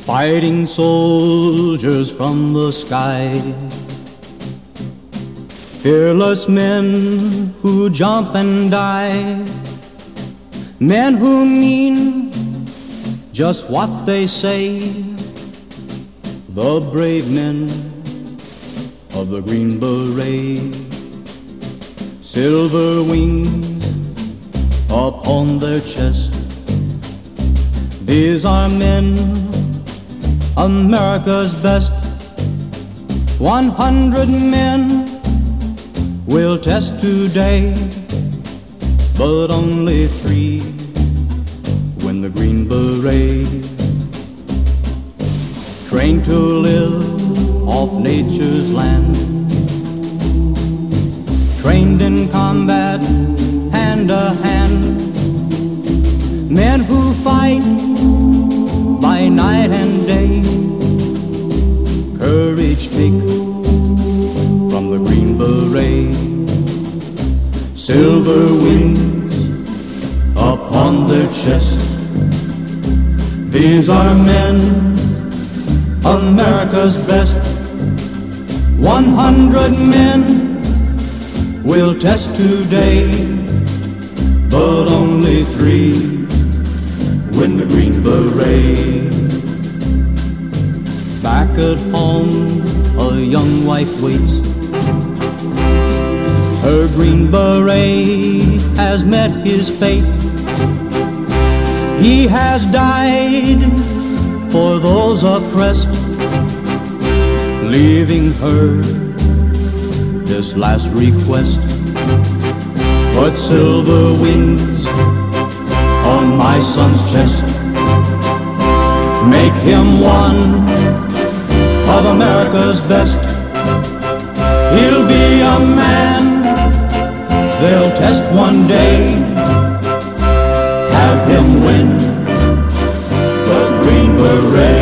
Fighting soldiers from the sky, fearless men who jump and die, men who mean just what they say, the brave men of the Green Beret. Silver wings upon their chest, these are men, America's best. 100 men will test today, but only 3 win the Green Beret. Trained to live off nature's land, trained in combat hand to hand, men who fight by night and day, courage take from the Green Beret. Silver wings upon their chest, these are men, America's best. 100 men will test today, but only 3 win the Green Beret. Back at home, a young wife waits. Her Green Beret has met his fate. He has died for those oppressed, leaving her this last request. Put silver wings on my son's chest, make him one of America's best. He'll be a man they'll test one day, have him win the Green Beret.